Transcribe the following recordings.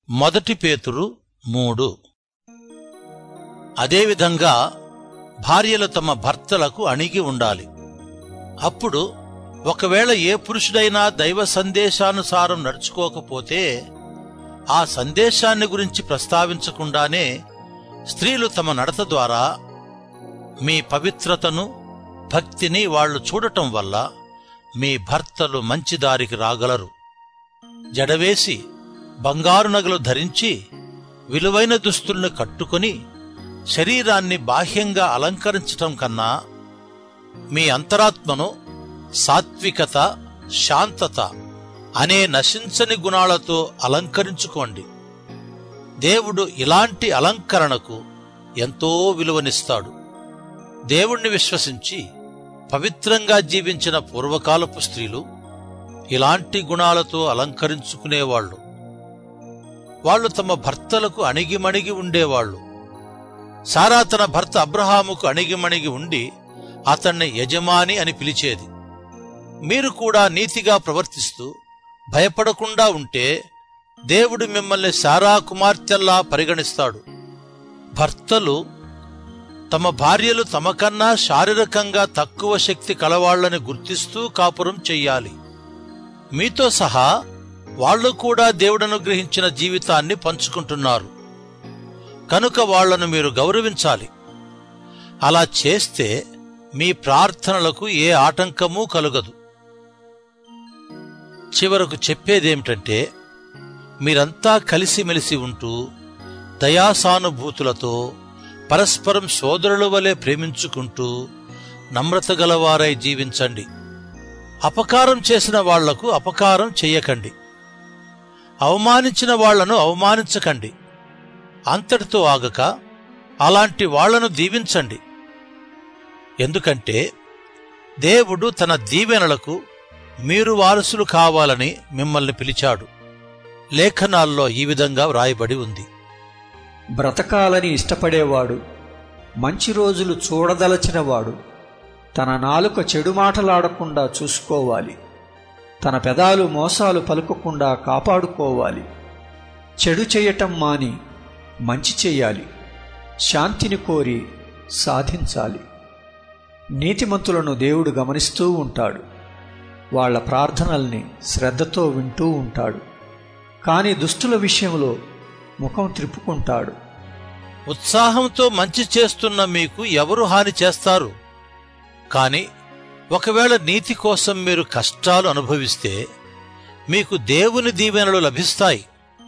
మొదటి పేతురు 3. అదేవిధంగా భార్యలు తమ భర్తలకు అణిగి ఉండాలి. అప్పుడు ఒకవేళ ఏ పురుషుడైనా దైవ సందేశానుసారం నడుచుకోకపోతే ఆ సందేశాన్ని గురించి ప్రస్తావించకుండానే స్త్రీలు తమ నడత ద్వారా మీ పవిత్రతను, భక్తిని వాళ్లు చూడటం వల్ల మీ భర్తలు మంచి దారికి రాగలరు. జడవేసి బంగారు నగలు ధరించి విలువైన దుస్తుల్ని కట్టుకుని శరీరాన్ని బాహ్యంగా అలంకరించటం కన్నా మీ అంతరాత్మను సాత్వికత, శాంతత అనే నశించని గుణాలతో అలంకరించుకోండి. దేవుడు ఇలాంటి అలంకరణకు ఎంతో విలువనిస్తాడు. దేవుణ్ణి విశ్వసించి పవిత్రంగా జీవించిన పూర్వకాలపు స్త్రీలు ఇలాంటి గుణాలతో అలంకరించుకునేవాళ్లు. వాళ్లు తమ భర్తలకు అణిగిమణిగి ఉండేవాళ్లు. సారా తన భర్త అబ్రహాముకు అణిగిమణిగి ఉండి అతన్ని యజమాని అని పిలిచేది. మీరు కూడా నీతిగా ప్రవర్తిస్తూ భయపడకుండా ఉంటే దేవుడు మిమ్మల్ని సారా కుమార్తెల్లా పరిగణిస్తాడు. భర్తలు తమ భార్యలు తమకన్నా శారీరకంగా తక్కువ శక్తి కలవాళ్లని గుర్తిస్తూ కాపురం చెయ్యాలి. మీతో సహా వాళ్లు కూడా దేవుడనుగ్రహించిన జీవితాన్ని పంచుకుంటున్నారు కనుక వాళ్లను మీరు గౌరవించాలి. అలా చేస్తే మీ ప్రార్థనలకు ఏ ఆటంకమూ కలుగదు. చివరకు చెప్పేదేమిటంటే, మీరంతా కలిసిమెలిసి ఉంటూ దయాసానుభూతులతో పరస్పరం సోదరుల వలె ప్రేమించుకుంటూ నమ్రత గలవారై జీవించండి. అపకారం చేసిన వాళ్లకు అపకారం చెయ్యకండి. అవమానించిన వాళ్లను అవమానించకండి. అంతటితో ఆగక అలాంటి వాళ్లను దీవించండి. ఎందుకంటే దేవుడు తన దీవెనలకు మీరు వారసులు కావాలని మిమ్మల్ని పిలిచాడు. లేఖనాల్లో ఈ విధంగా వ్రాయబడి ఉంది: బ్రతకాలని ఇష్టపడేవాడు, మంచి రోజులు చూడదలచినవాడు తన నాలుక చెడు మాటలాడకుండా చూసుకోవాలి. తన పెదాలు మోసాలు పలుకకుండా కాపాడుకోవాలి. చెడు చేయటం మాని మంచి చెయ్యాలి. శాంతిని కోరి సాధించాలి. నీతిమంతులను దేవుడు గమనిస్తూ ఉంటాడు. వాళ్ల ప్రార్థనల్ని శ్రద్ధతో వింటూ ఉంటాడు. కాని దుష్టుల విషయంలో ముఖం త్రిప్పుకుంటాడు. ఉత్సాహంతో మంచి చేస్తున్న మీకు ఎవరు హాని చేస్తారు? కాని ఒకవేళ నీతి కోసం మీరు కష్టాలు అనుభవిస్తే మీకు దేవుని దీవెనలు లభిస్తాయి.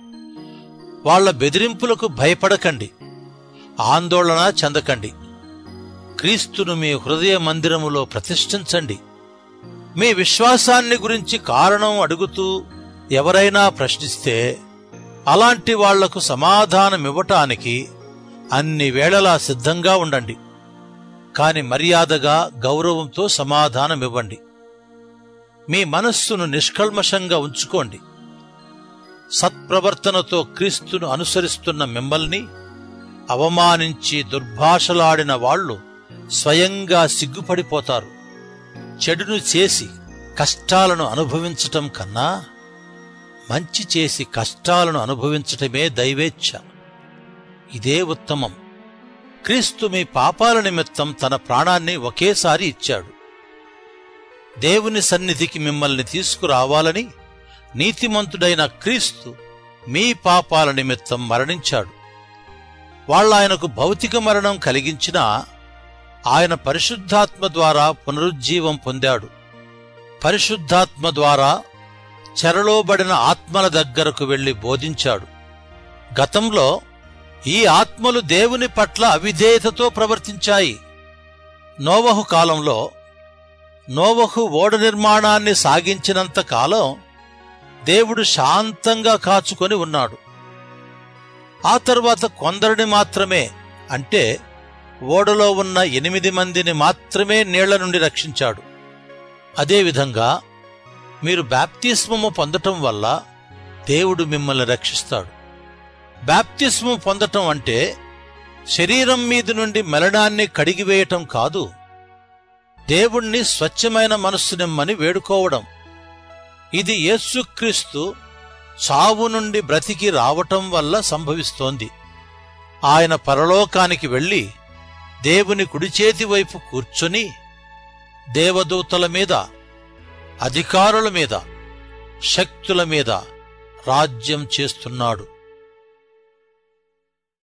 వాళ్ల బెదిరింపులకు భయపడకండి, ఆందోళన చెందకండి. క్రీస్తును మీ హృదయ మందిరములో ప్రతిష్ఠించండి. మీ విశ్వాసాన్ని గురించి కారణం అడుగుతూ ఎవరైనా ప్రశ్నిస్తే అలాంటి వాళ్లకు సమాధానమివ్వటానికి అన్ని వేళలా సిద్ధంగా ఉండండి. కాని మర్యాదగా, గౌరవంతో సమాధానమివ్వండి. మీ మనస్సును నిష్కల్మషంగా ఉంచుకోండి. సత్ప్రవర్తనతో క్రీస్తును అనుసరిస్తున్న మిమ్మల్ని అవమానించి దుర్భాషలాడిన వాళ్లు స్వయంగా సిగ్గుపడిపోతారు. చెడును చేసి కష్టాలను అనుభవించటం కన్నా మంచి చేసి కష్టాలను అనుభవించటమే దైవేచ్ఛ. ఇదే ఉత్తమం. క్రీస్తు మీ పాపాల నిమిత్తం తన ప్రాణాన్ని ఒకేసారి ఇచ్చాడు. దేవుని సన్నిధికి మిమ్మల్ని తీసుకురావాలని నీతిమంతుడైన క్రీస్తు మీ పాపాల నిమిత్తం మరణించాడు. వాళ్ళాయనకు భౌతిక మరణం కలిగించినా ఆయన పరిశుద్ధాత్మ ద్వారా పునరుజ్జీవం పొందాడు. పరిశుద్ధాత్మ ద్వారా చెరలోబడిన ఆత్మల దగ్గరకు వెళ్లి బోధించాడు. గతంలో ఈ ఆత్మలు దేవుని పట్ల అవిధేయతతో ప్రవర్తించాయి. నోవహు కాలంలో నోవహు ఓడ నిర్మాణాన్ని సాగించినంత కాలం దేవుడు శాంతంగా కాచుకొని ఉన్నాడు. ఆ తరువాత కొందరిని మాత్రమే, అంటే ఓడలో ఉన్న 8 మందిని మాత్రమే నీళ్ల నుండి రక్షించాడు. అదేవిధంగా మీరు బాప్తిస్మము పొందటం వల్ల దేవుడు మిమ్మల్ని రక్షిస్తాడు. బాప్తిస్మం పొందటం అంటే శరీరం మీద నుండి మలినాన్ని కడిగివేయటం కాదు, దేవుణ్ణి స్వచ్ఛమైన మనస్సు నిమ్మని వేడుకోవడం. ఇది యేసుక్రీస్తు చావు నుండి బ్రతికి రావటం వల్ల సంభవిస్తోంది. ఆయన పరలోకానికి వెళ్లి దేవుని కుడిచేతి వైపు కూర్చుని దేవదూతల మీద, అధికారుల మీద, శక్తుల మీద రాజ్యం చేస్తున్నాడు.